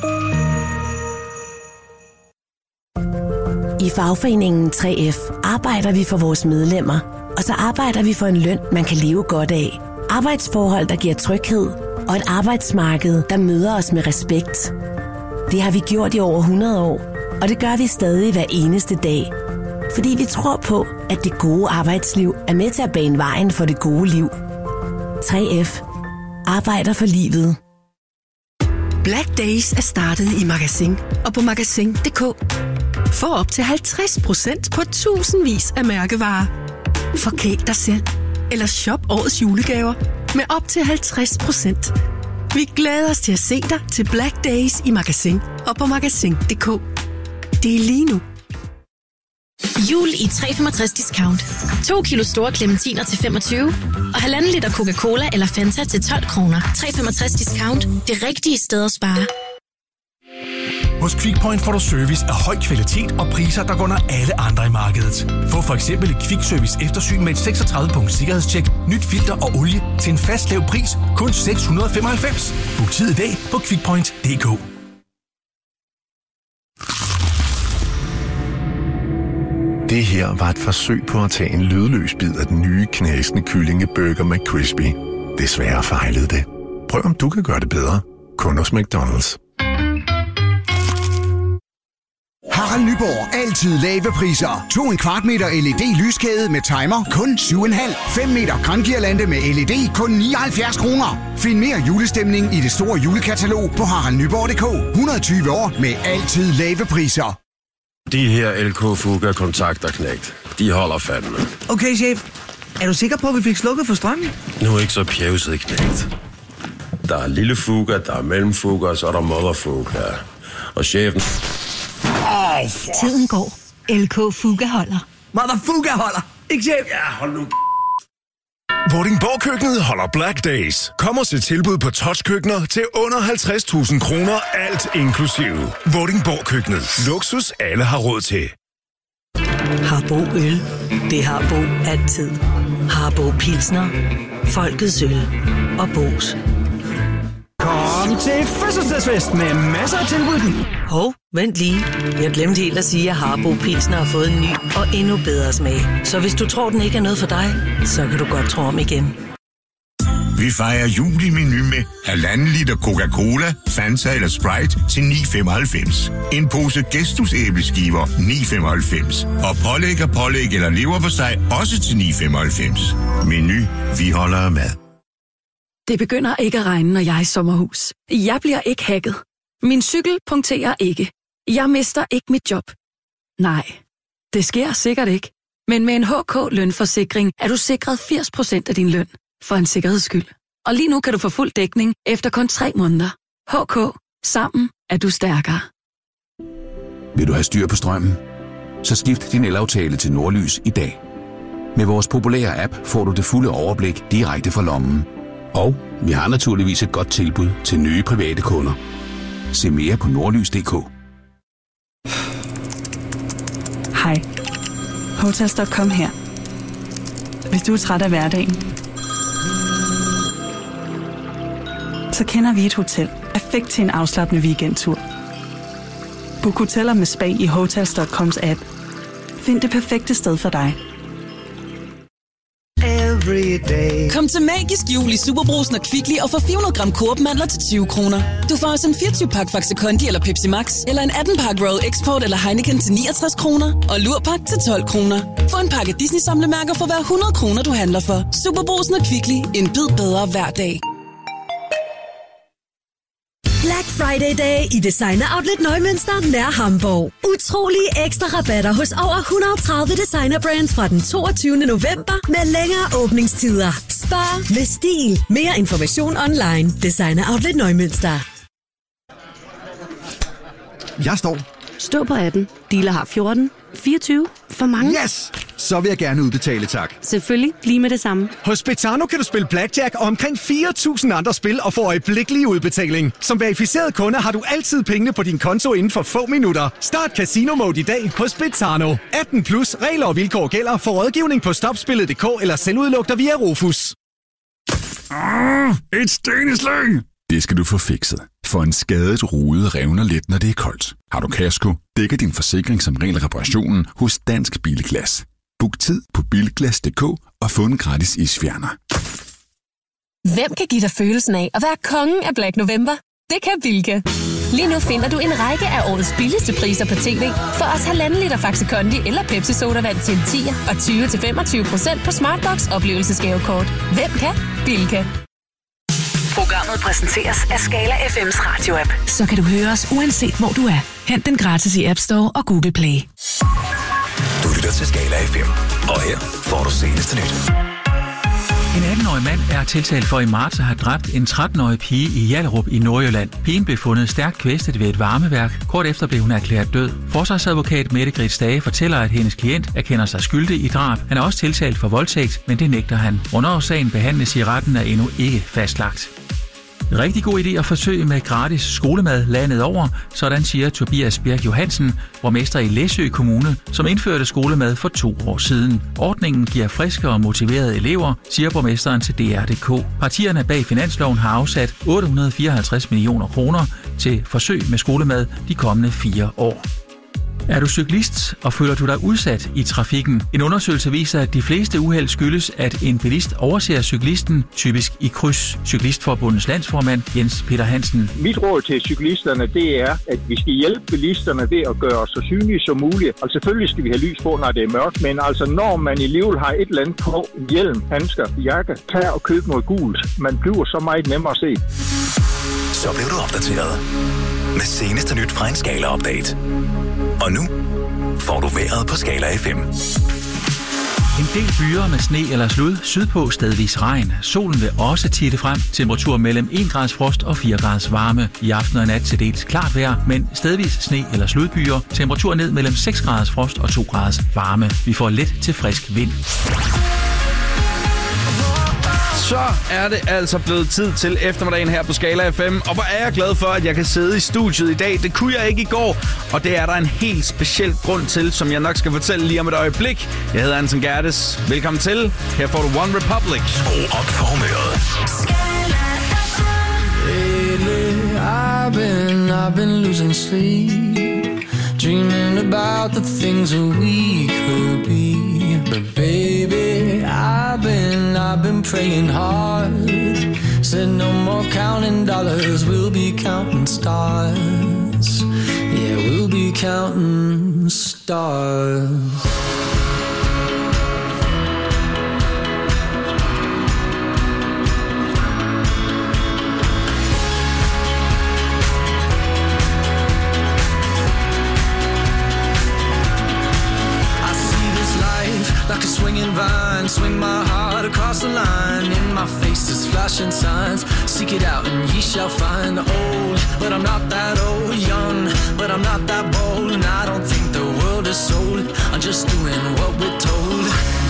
I fagforeningen tre F arbejder vi for vores medlemmer, og så arbejder vi for en løn, man kan leve godt af. Arbejdsforhold, der giver tryghed, og et arbejdsmarked, der møder os med respekt. Det har vi gjort i over hundrede år, og det gør vi stadig hver eneste dag. Fordi vi tror på, at det gode arbejdsliv er med til at bane vejen for det gode liv. tre F arbejder for livet. Black Days er startet i Magasin og på magasin punktum d k. Få op til halvtreds procent på tusindvis af mærkevarer. Forkæl dig selv eller shop årets julegaver med op til halvtreds procent. Vi glæder os til at se dig til Black Days i Magasin og på magasin punktum d k. Det er lige nu. Jul i tre komma femogtres discount. to kilo store clementiner til femogtyve og halvanden liter Coca-Cola eller Fanta til tolv kroner. tre komma femogtres discount. Det rigtige sted at spare. Hos Quickpoint får du service af høj kvalitet og priser, der går under alle andre i markedet. Få for eksempel et Quick Service eftersyn med et seksogtredive punkt sikkerhedstjek, nyt filter og olie til en fast lav pris, kun seks hundrede og femoghalvfems. Book tid i dag på quickpoint punktum d k. Det her var et forsøg på at tage en lydløs bid af den nye knasende kyllingeburger McCrispy. Desværre fejlede det. Prøv om du kan gøre det bedre. Kun hos McDonald's. Harald Nyborg. Altid lave priser. To en kvart meter L E D-lyskæde med timer. Kun syv komma fem. fem meter grangirlande med L E D. Kun nioghalvfjerds kroner. Find mere julestemning i det store julekatalog på harald nyborg punktum d k. hundrede og tyve år med altid lave priser. De her L K Fuga kontakter knægt. De holder fandme. Okay, chef. Er du sikker på, at vi fik slukket for strømmen? Nu er ikke så pjevset, knægt. Der er lille Fuga, der er mellemfuga, og så er der mother Fuga. Og chefen... Oh, tiden går. L K Fuga holder. Mother Fuga holder. Ikke chef? Ja, hold nu. Vordingborg-køkkenet holder Black Days. Kom og se tilbud på touchkøkkener til under halvtreds tusind kroner, alt inklusive. Vordingborg-køkkenet. Luksus alle har råd til. Harbo Øl. Det har Bo altid. Harbo Pilsner. Folkets øl. Og Bo's. Kom til fødselsdagsfest med masser af tilbud. Hov, vent lige. Jeg glemte helt at sige, at Harbo Pilsner har fået en ny og endnu bedre smag. Så hvis du tror, den ikke er noget for dig, så kan du godt tro om igen. Vi fejrer jul i menu med halvanden liter Coca-Cola, Fanta eller Sprite til ni komma femoghalvfems. En pose Gestus æbleskiver ni komma femoghalvfems. Og pålæg og pålæg eller leverpostej også til ni komma femoghalvfems. Menu, vi holder af mad. Det begynder ikke at regne, når jeg er i sommerhus. Jeg bliver ikke hacket. Min cykel punkterer ikke. Jeg mister ikke mit job. Nej, det sker sikkert ikke. Men med en H K-lønforsikring er du sikret firs procent af din løn. For en sikkerheds skyld. Og lige nu kan du få fuld dækning efter kun tre måneder. H K. Sammen er du stærkere. Vil du have styr på strømmen? Så skift din elaftale til Nordlys i dag. Med vores populære app får du det fulde overblik direkte fra lommen. Og vi har naturligvis et godt tilbud til nye private kunder. Se mere på nordlys punktum d k. Hej. Hotels punktum com her. Hvis du er træt af hverdagen, så kender vi et hotel perfekt til en afslappende weekendtur. Book hoteller med spa i hotels punktum coms app. Find det perfekte sted for dig. Kom til Magisk Jul i Superbrusen og Kvickly og få fire hundrede gram Coop-mandler til tyve kroner. Du får også en fireogtyve pakke Faxe Kondi eller Pepsi Max, eller en atten pakke Royal Export eller Heineken til niogtres kroner, og Lurpak til tolv kroner. Få en pakke Disney-samlemærker for hver hundrede kroner, du handler for. Superbrusen og Kvickly. En bid bedre hver dag. Black Friday-dage i Designer Outlet Neumünster nær Hamburg. Utrolige ekstra rabatter hos over et hundrede og tredive designerbrands fra den toogtyvende november med længere åbningstider. Spar med stil. Mere information online. Designer Outlet Neumünster. Jeg står. Stå på atten. Dealer har fjorten. fireogtyve. For mange. Yes! Så vil jeg gerne udbetale, tak. Selvfølgelig. Lige med det samme. Hos Betano kan du spille blackjack og omkring fire tusind andre spil og få øjeblikkelig udbetaling. Som verificeret kunde har du altid pengene på din konto inden for få minutter. Start Casino Mode i dag hos Betano. atten plus. Regler og vilkår gælder. For rådgivning på stopspillet punktum d k eller selvudluk dig via Rufus. Ah, et steneslæng! Det skal du få fikset. For en skadet rude revner let, når det er koldt. Har du kasko, dækker din forsikring som regel reparationen hos Dansk Bilglas. Book tid på bilglas punktum d k og få en gratis isfjerner. Hvem kan give dig følelsen af at være kongen af Black November? Det kan Bilka. Lige nu finder du en række af årets billigste priser på tv. For os halvanden liter Faxe Kondi eller Pepsi Sodavand til en tier og tyve til femogtyve procent på Smartbox oplevelsesgavekort. Hvem kan? Bilka. Programmet præsenteres af Skala F M's radio-app. Så kan du høre os uanset hvor du er. Hent den gratis i App Store og Google Play. Du lytter til Skala F M, og her får du seneste nyt. En atten-årig mand er tiltalt for i marts at have dræbt en tretten-årig pige i Hjallerup i Nordjylland. Pigen blev fundet stærkt kvæstet ved et varmeværk. Kort efter blev hun erklæret død. Forsvarsadvokat Mette Grits Stage fortæller, at hendes klient erkender sig skyldig i drab. Han er også tiltalt for voldtægt, men det nægter han. Hvornår sagen behandles i retten er endnu ikke fastlagt. En rigtig god idé at forsøge med gratis skolemad landet over, sådan siger Tobias Birk Johansen, borgmester i Læsø Kommune, som indførte skolemad for to år siden. Ordningen giver friske og motiverede elever, siger borgmesteren til D R punktum d k. Partierne bag finansloven har afsat otte hundrede fireoghalvtreds millioner kroner til forsøg med skolemad de kommende fire år. Er du cyklist, og føler du dig udsat i trafikken? En undersøgelse viser, at de fleste uheld skyldes, at en bilist overser cyklisten, typisk i kryds. Cyklistforbundets landsformand Jens Peter Hansen. Mit råd til cyklisterne, det er, at vi skal hjælpe bilisterne ved at gøre os så synlige som muligt. Og selvfølgelig skal vi have lys på, når det er mørkt, men altså når man i livet har et eller andet på, hjelm, handsker, jakke, tag og køb noget gult, man bliver så meget nemmere at se. Så bliver du opdateret med seneste nyt fra en Skala-update. Og nu får du vejret på Skala F M. En del byer med sne eller slud, sydpå stedvis regn. Solen vil også titte frem. Temperatur mellem en grads frost og fire grads varme. I aften og nat til dels klart vejr, men stedvis sne eller sludbyer. Temperatur ned mellem seks graders frost og to graders varme. Vi får let til frisk vind. Så er det altså blevet tid til eftermiddagen her på Skala F M. Og hvor er jeg glad for, at jeg kan sidde i studiet i dag. Det kunne jeg ikke i går, og det er der en helt speciel grund til, som jeg nok skal fortælle lige om et øjeblik. Jeg hedder Anton Gerdes. Velkommen til. Her får du One Republic. Skru op for humøret. Lately, I've been, I've been losing sleep, dreaming about the things that we could be. But baby, I've been, I've been praying hard. Said no more counting dollars, we'll be counting stars. Yeah, we'll be counting stars. Like a swinging vine, swing my heart across the line. In my face is flashing signs. Seek it out and ye shall find. Old, but I'm not that old. Young, but I'm not that bold. And I don't think the world is sold. I'm just doing what we're told.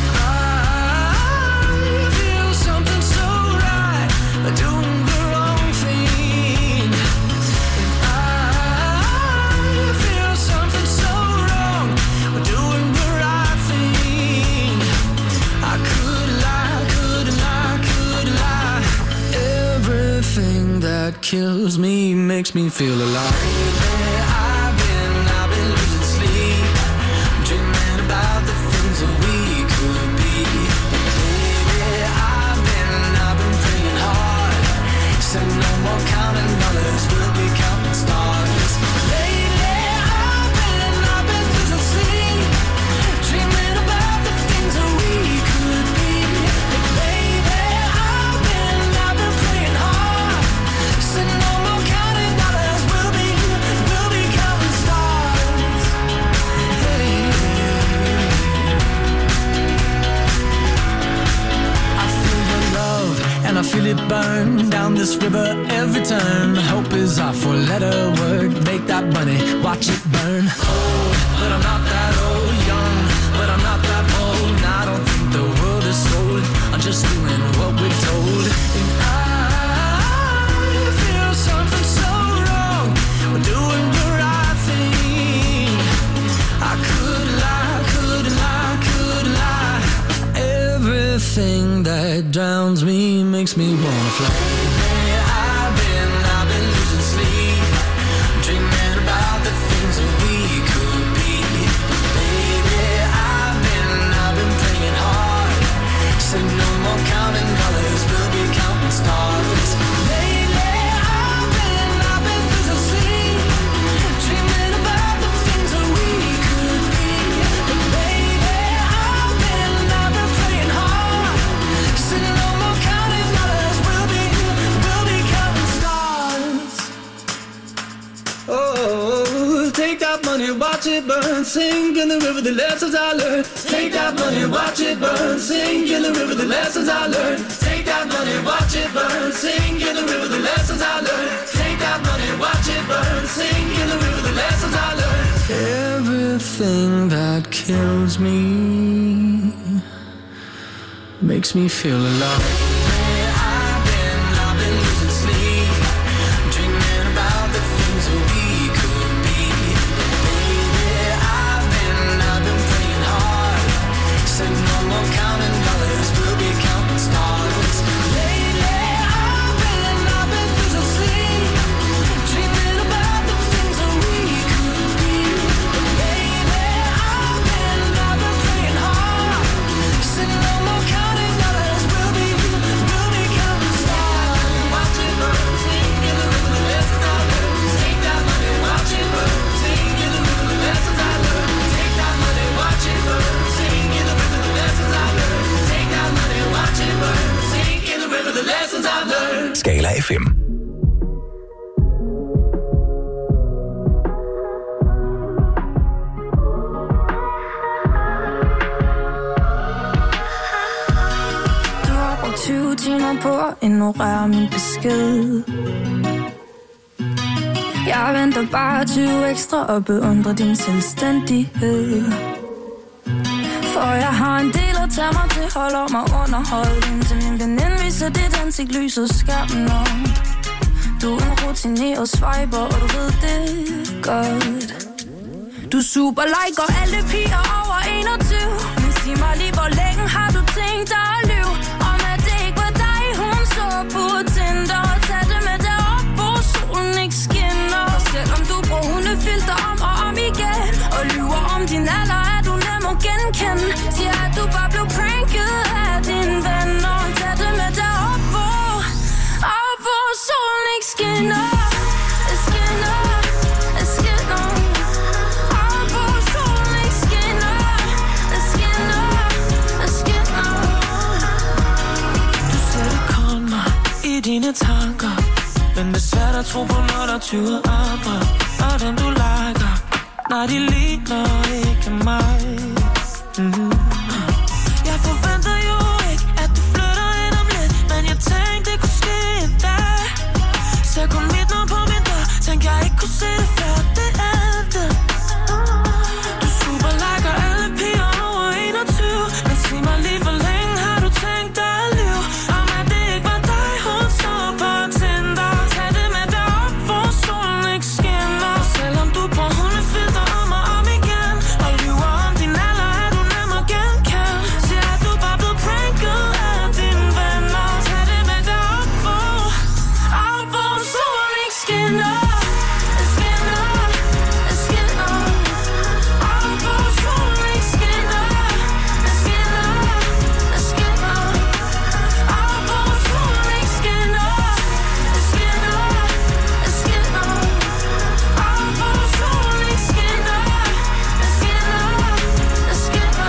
I feel something so right, doing the wrong thing. And I feel something so wrong, doing the right thing. I could lie, could lie, could lie. Everything that kills me makes me feel alive. Lately, I've been, I've been losing sleep, dreaming about the things that we could be. Lately, I've been, I've been praying hard. Said no more counting dollars, we'll be counting stars. Lately, I've been, I've been losing sleep, dreaming about the things that we could be. Baby, I've been, I've been praying hard. Said no more counting dollars, burn down this river every turn. Hope is our four-letter word. Make that money, watch it burn. Old, but I'm not that old. Young, but I'm not that old. And I don't think the world is sold. I'm just doing what we're told. And I feel something so wrong. We're doing the right thing. I could lie, could lie, could lie. Everything that drowns me makes me wanna fly. I've been, I've been losing sleep, dreaming about the things that we could be. Baby, I've been, I've been praying hard. Said no more counting dollars, we'll be counting stars. Lately, I've been, I've been losing sleep, dreaming about the things that we could be. But baby, I've been, I've been praying hard. Said no more counting dollars, we'll be, we'll be counting stars. Oh, take that money, watch it burn, sink in the river, the lessons I learned. Take that money, watch it burn, sink in the river, the lessons I learned. Take that money, watch it burn, sink in the river, the lessons I learned. Take that money, watch it burn, sink in the river, the lessons I learned. Everything that kills me makes me feel alive. I've been, I've been losing sleep, dreaming about the things that we could be. Baby, I've been, I've been praying hard. Said no more counting dollars, we'll be counting stars. Lately, I've been, I've been losing sleep, dreaming about the things that we could be. Baby, I've been, I've been praying hard. Said no more counting dollars, we'll be, we'll be counting stars. Watch it burn, sing in the river, the lessons I learned. Take that money, watch it burn, sing in the river, the lessons I learned. Take that money, watch it burn, sing in the river, the lessons I learned. Take that money, watch it burn, sing in the river, the lessons I learned. Skala F M. Du har brugt tyve timer på at ignorere min besked. Jeg venter bare tyve ekstra og beundrer din selvstændighed. For jeg har en del at tage mig til, holder mig underholdt, indtil min veninde viser dit ansigt lyset skærmen op. Du er en rutineret swiper, og du ved det godt. Du super liker alle piger over enogtyve. Men sig mig lige, hvor længe har du tænkt dig at lyve? Om at det ikke var dig, hun så på Tinder. Og tag det med derop, hvor solen ikke skinner. Og selvom du bruger hundefilter om og om igen, og lyver om din alder, er du nem at genkende. Siger at du bare blev pranket af dine venner. Og tag det med derop, hvor, op, hvor solen ikke skinner. Skinner, skinner. Op, hvor solen ikke skinner. Skinner, skinner. Du sætter kommer i dine tanker, men det er svært at tro på, når der er tyve andre. Og dem du liker, nej, de ligner ikke mig. Mm-hmm. Jeg forventer jo ikke, at du flytter ind om lidt, men jeg tænkte, det kunne ske en dag. Så jeg kun midt ned på min dør, tænkte jeg ikke kunne se det før det endte. Du super liker alle piger over enogtyve, men sig mig lige, hvor længe har du tænkt dig at lyve? Om at det ikke var dig, hun så på Tinder. Tag det med derop, hvor solen ikke skinner. Og selvom du bruger hundefilter om og om igen, og lyver om din alder, er du nem at genkende. Siger at du bare blevet pranket af dine venner. Tag det med derop, hvor, op, hvor solen ikke skinner. Skinner, skinner. Op, hvor solen ikke skinner. Skinner, skinner. Op, hvor solen ikke skinner. Skinner, skinner. Op, hvor solen ikke skinner. Skinner,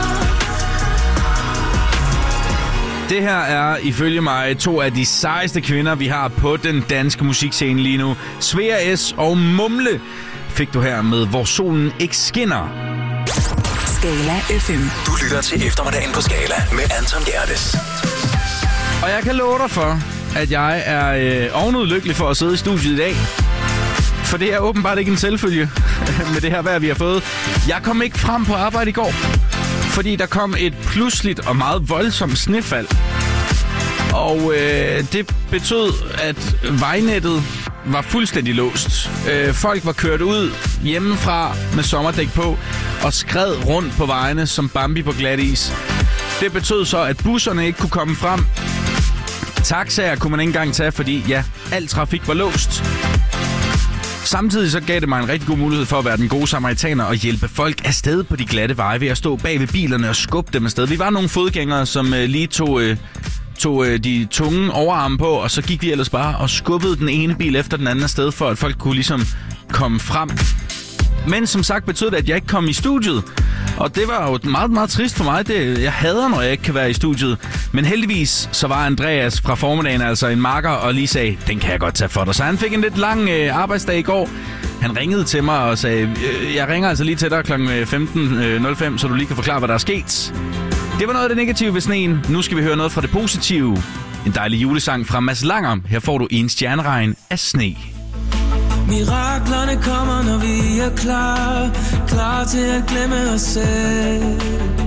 skinner. Det her er ifølge mig to af de sejeste kvinder, vi har på den danske musikscene lige nu. Svea S. og Mumle fik du her med Hvor solen ikke skinner. Skala F M. Du lytter til eftermiddagen på Skala med Anton Gerdes. Og jeg kan love dig for, at jeg er øh, ovenud lykkelig for at sidde i studiet i dag. For det er åbenbart ikke en selvfølge med det her vejr, vi har fået. Jeg kom ikke frem på arbejde i går, fordi der kom et pludseligt og meget voldsomt snefald. Og øh, det betød, at vejnettet var fuldstændig låst. Øh, folk var kørt ud hjemmefra med sommerdæk på og skred rundt på vejene som Bambi på glat is. Det betød så, at busserne ikke kunne komme frem. Taxaer kunne man ikke engang tage, fordi ja, al trafik var låst. Samtidig så gav det mig en rigtig god mulighed for at være den gode samaritaner og hjælpe folk afsted på de glatte veje ved at stå bag ved bilerne og skubbe dem afsted. Vi var nogle fodgængere, som øh, lige tog, øh, tog øh, de tunge overarme på, og så gik vi ellers bare og skubbede den ene bil efter den anden afsted, for at folk kunne ligesom komme frem. Men som sagt betød det, at jeg ikke kom i studiet. Og det var jo meget, meget trist for mig. Det, jeg hader, når jeg ikke kan være i studiet. Men heldigvis så var Andreas fra formiddagen altså en makker og lige sagde, den kan jeg godt tage for dig. Så han fik en lidt lang øh, arbejdsdag i går. Han ringede til mig og sagde, øh, jeg ringer altså lige til dig klokken femten nul fem, så du lige kan forklare, hvad der er sket. Det var noget af det negative ved sneen. Nu skal vi høre noget fra det positive. En dejlig julesang fra Mads Langer. Her får du En stjerneregn af sne. Miraklerne kommer, når vi er klar, klar til at glemme os selv.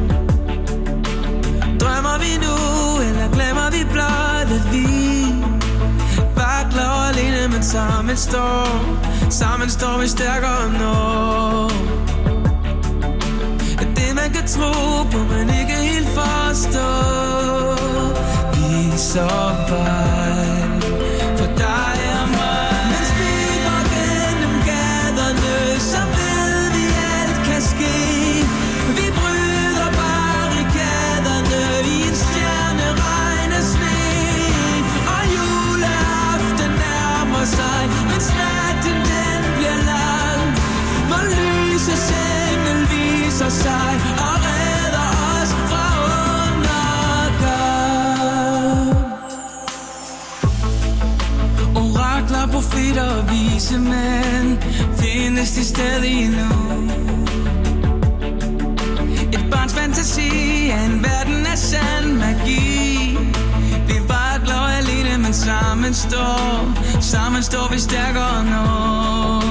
Drømmer vi nu, eller glemmer vi blot, at vi vakler alene, men sammen står, sammen står vi stærkere nå. Det man kan tro på, men ikke helt forstå. Vi er så vej for dig og mig. Så ved vi alt kan ske. Vi bryder barrikaderne i en stjerneregn af sne. Og juleaften nærmer sig, mens natten den bliver lang. Hvor lysets engel viser sig og redder os fra undergang. Orakler, profeter og vise mænd, findes de stadig nu? Et barns fantasi er en verden af sand magi. Vi vakler alene, men sammen står, sammen står vi stærkere nå.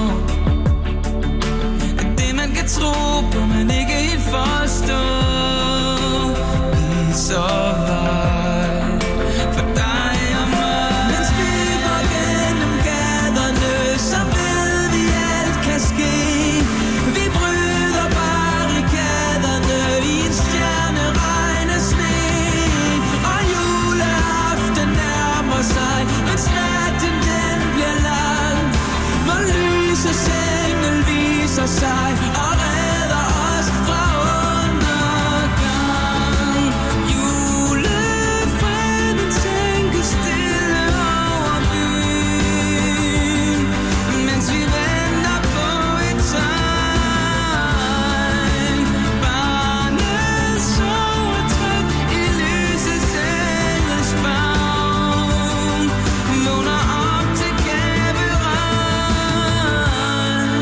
Det man kan tro på, men ikke helt forstå. Vi er så vej for dig og mig. Mens vi går gennem gaderne, så ved vi alt kan ske. Vi bryder barrikaderne i en stjerneregn af sne. Og juleaften nærmer sig, mens natten den bliver lang. Hvor lysets engel viser sig og redder os fra undergang. Julefreden tænker stille over byen, mens vi venter på et tegn. Barnet sover trygt i lysets engels favn, vågner op til gaveregn.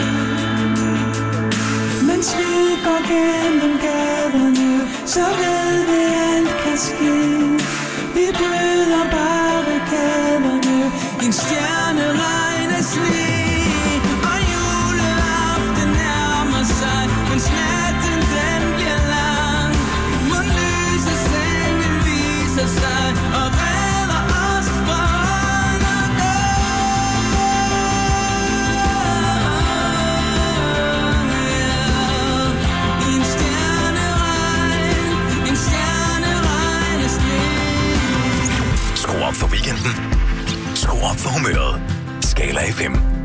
Mens vi går gennem gaderne, så ved vi alt kan ske. Vi bryder barrikaderne i en stjerneregn af sne. Og juleaften nærmer sig, mens natten den bliver lang. Hvor lysets engel viser sig og redder os fra undergang. En stjerneregn, en stjerneregn af sne. Skru op for weekenden. Skru op for humøret. Skala F M.